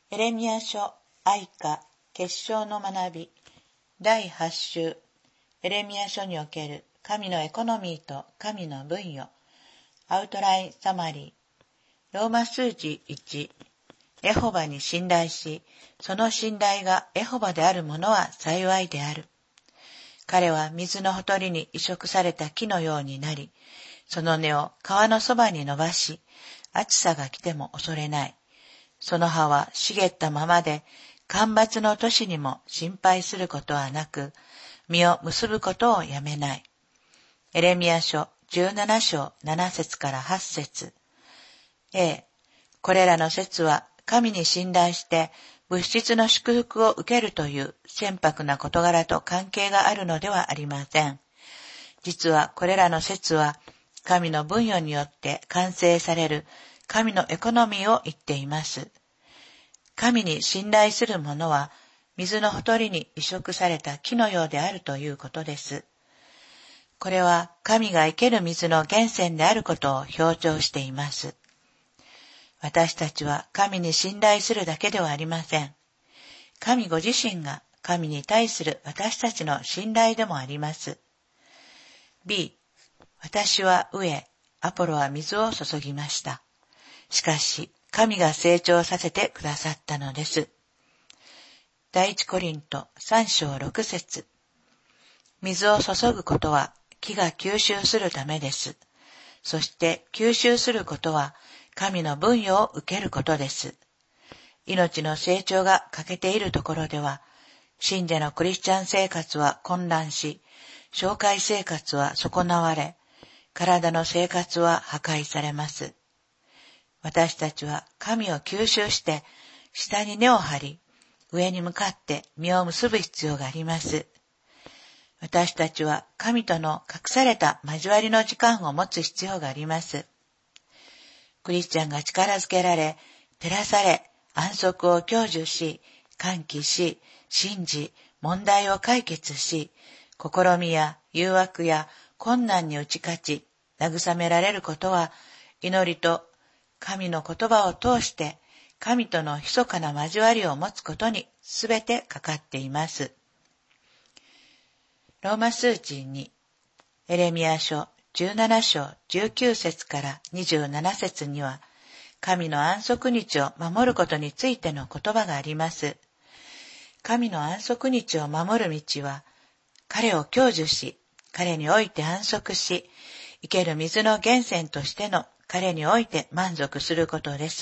エレミヤ書哀歌結晶の学び第8週エレミヤ書における神のエコノミーと神の分与アウトラインサマリーローマ数字1エホバに信頼しその信頼がエホバである者は幸いである。彼は水のほとりに移植された木のようになりその根を川のそばに伸ばし暑さが来ても恐れない。その葉は茂ったままで、干ばつの年にも心配することはなく、実を結ぶことをやめない。エレミヤ書17章7節から8節これらの説は神に信頼して物質の祝福を受けるという船舶な事柄と関係があるのではありません。実はこれらの説は神の分与によって完成される神のエコノミーを言っています。神に信頼する者は水のほとりに移植された木のようであるということです。これは神が生ける水の源泉であることを強調しています。私たちは神に信頼するだけではありません。神ご自身が神に対する私たちの信頼でもあります。B、私は植え、アポロは水を注ぎました。しかし、神が成長させてくださったのです。第一コリント3章6節水を注ぐことは木が吸収するためです。そして吸収することは神の分与を受けることです。命の成長が欠けているところでは、信者のクリスチャン生活は混乱し、教会生活は損なわれ、体の生活は破壊されます。私たちは神を吸収して下に根を張り上に向かって実を結ぶ必要があります。私たちは神との隠された交わりの時間を持つ必要があります。クリスチャンが力づけられ、照らされ、安息を享受し、歓喜し、信じ、問題を解決し、試みや誘惑や困難に打ち勝ち、慰められることは祈りと神の言葉を通して神との密かな交わりを持つことにすべてかかっています。ローマ数字にエレミヤ書17章19節から27節には神の安息日を守ることについての言葉があります。神の安息日を守る道は彼を享受し、彼において安息し、生ける水の源泉としての彼において満足することです。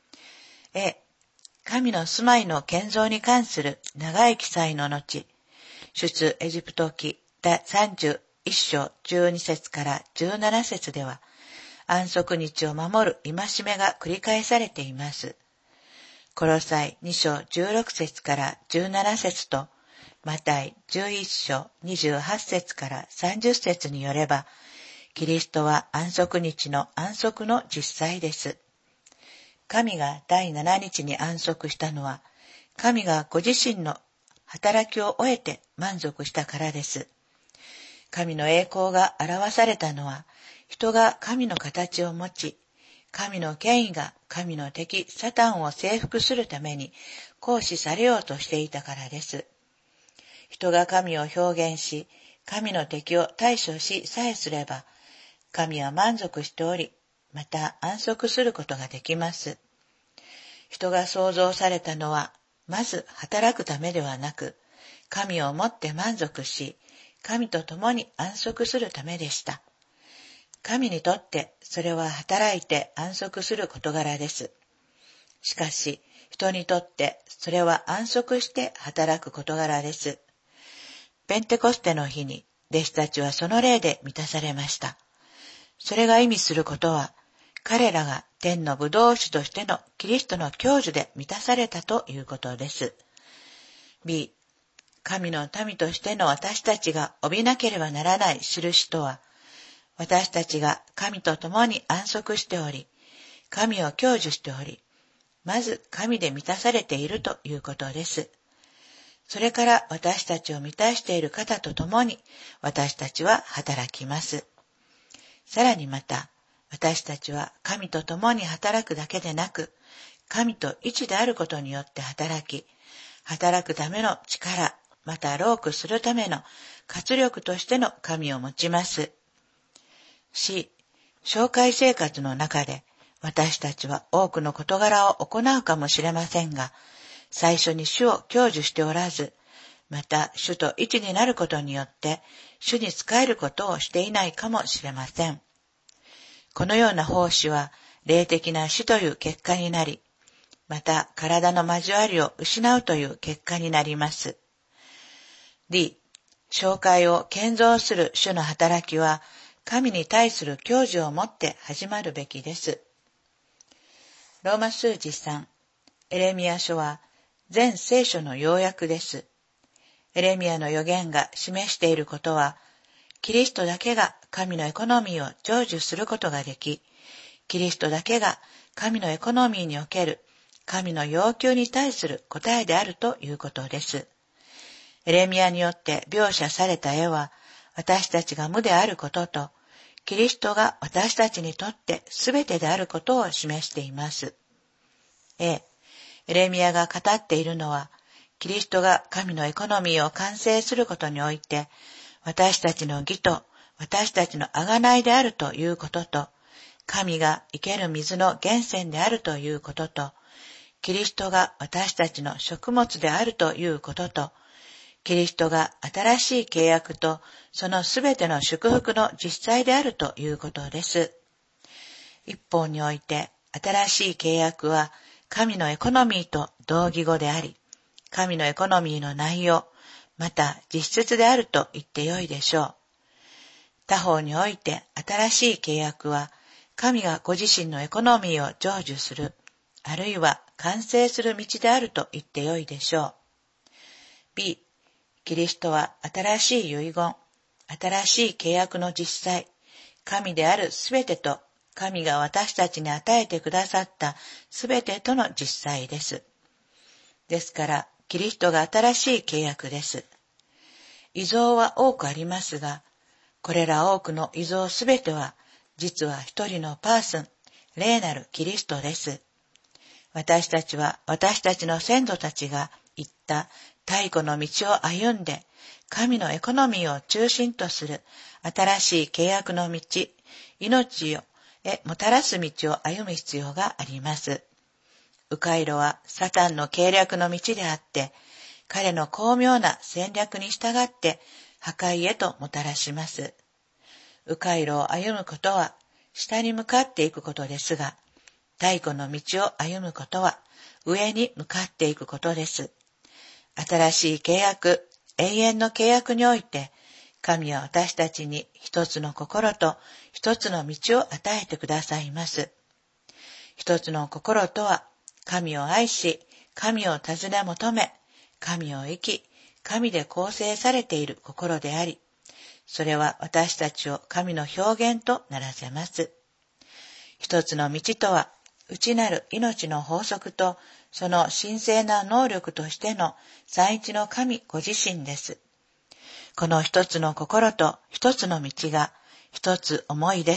神の住まいの建造に関する長い記載の後、出エジプト記第31章12節から17節では、安息日を守る戒めが繰り返されています。コロサイ2章16節から17節と、マタイ11章28節から30節によれば、キリストは安息日の安息の実際です。神が第7日に安息したのは、神がご自身の働きを終えて満足したからです。神の栄光が表されたのは、人が神の形を持ち、神の権威が神の敵サタンを征服するために行使されようとしていたからです。人が神を表現し、神の敵を対処しさえすれば、神は満足しており、また安息することができます。人が創造されたのは、まず働くためではなく、神をもって満足し、神と共に安息するためでした。神にとってそれは働いて安息する事柄です。しかし、人にとってそれは安息して働く事柄です。ペンテコステの日に弟子たちはその例で満たされました。それが意味することは、彼らが天の葡萄酒としてのキリストの享受で満たされたということです。B、神の民としての私たちが帯びなければならない印とは、私たちが神と共に安息しており、神を享受しており、まず神で満たされているということです。それから私たちを満たしている方と共に私たちは働きます。さらにまた、私たちは神と共に働くだけでなく、 神と一であることによって働くための力、また労苦するための活力としての神を持ちます。C、紹介生活の中で私たちは多くの事柄を行うかもしれませんが、最初に主を享受しておらず、また主と一になることによって主に仕えることをしていないかもしれません。このような奉仕は霊的な死という結果になり、また体の交わりを失うという結果になります。D、紹介を建造する主の働きは神に対する享受をもって始まるべきです。ローマ数字3、エレミヤ書は全聖書の要約です。エレミヤの預言が示していることは、キリストだけが神のエコノミーを成就することができ、キリストだけが神のエコノミーにおける神の要求に対する答えであるということです。エレミヤによって描写された絵は、私たちが無であることと、キリストが私たちにとって全てであることを示しています。エレミヤが語っているのは、キリストが神のエコノミーを完成することにおいて、私たちの義と私たちの贖いであるということと、神が生ける水の源泉であるということと、キリストが私たちの食物であるということと、キリストが新しい契約とそのすべての祝福の実際であるということです。一方において、新しい契約は神のエコノミーと同義語であり、神のエコノミーの内容、また実質であると言ってよいでしょう。他方において新しい契約は、神がご自身のエコノミーを成就する、あるいは完成する道であると言ってよいでしょう。B、キリストは新しい遺言、新しい契約の実際、神であるすべてと、神が私たちに与えてくださったすべてとの実際です。ですから、キリストが新しい契約です。異象は多くありますが、これら多くの異象すべては、実は一人のパーソン、霊なるキリストです。私たちは私たちの先祖たちが行った太古の道を歩んで、神のエコノミーを中心とする新しい契約の道、命をもたらす道を歩む必要があります。迂回路はサタンの計略の道であって、彼の巧妙な戦略に従って破壊へともたらします。迂回路を歩むことは下に向かっていくことですが、太古の道を歩むことは上に向かっていくことです。新しい契約、永遠の契約において、神は私たちに一つの心と一つの道を与えてくださいます。一つの心とは、神を愛し、神を尋ね求め、神を生き、神で構成されている心であり、それは私たちを神の表現とならせます。一つの道とは、内なる命の法則と、その神聖な能力としての三一の神ご自身です。この一つの心と一つの道が一つ思いです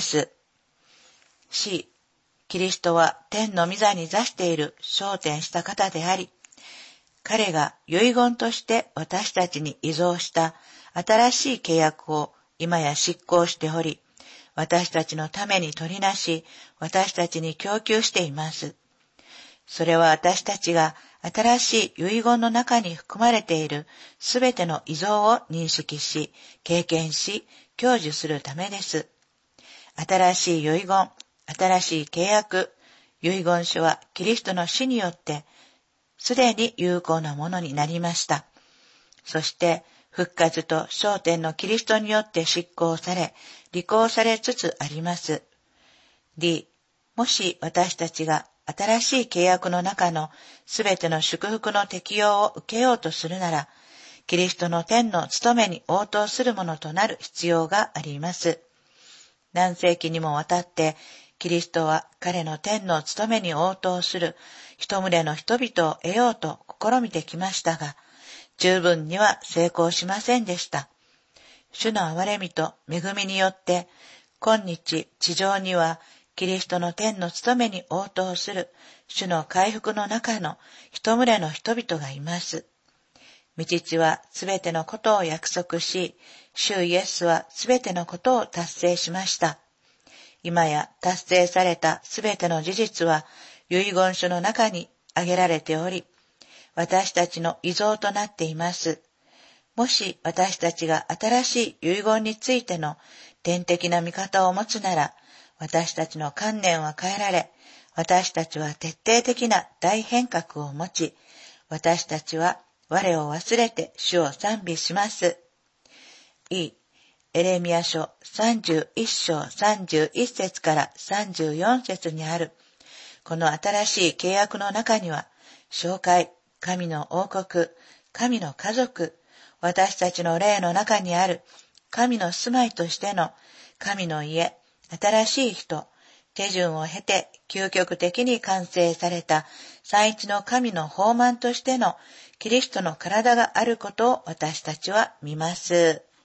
。C、キリストは天の御座に座している昇天した方であり、彼が遺言として私たちに遺贈した新しい契約を今や執行しており、私たちのために取りなし、私たちに供給しています。それは私たちが新しい遺言の中に含まれているすべての遺贈を認識し、経験し、享受するためです。新しい遺言、新しい契約、遺言書はキリストの死によってすでに有効なものになりました。そして復活と昇天のキリストによって執行され、履行されつつあります。D、もし私たちが新しい契約の中のすべての祝福の適用を受けようとするなら、キリストの天の務めに応答するものとなる必要があります。何世紀にもわたって、キリストは彼の天の務めに応答する一群れの人々を得ようと試みてきましたが、十分には成功しませんでした。主の憐れみと恵みによって、今日地上にはキリストの天の務めに応答する主の回復の中の一群れの人々がいます。御父はすべてのことを約束し、主イエスはすべてのことを達成しました。今や達成されたすべての事実は遺言書の中に挙げられており、私たちの遺贈となっています。もし私たちが新しい遺言についての天的な見方を持つなら、私たちの観念は変えられ、私たちは徹底的な大変革を持ち、私たちは我を忘れて主を賛美します。エレミヤ書31章31節から34節にある、この新しい契約の中には、紹介、神の王国、神の家族、私たちの霊の中にある神の住まいとしての神の家、新しい人、手順を経て究極的に完成された三一の神の豊満としてのキリストの体があることを私たちは見ます。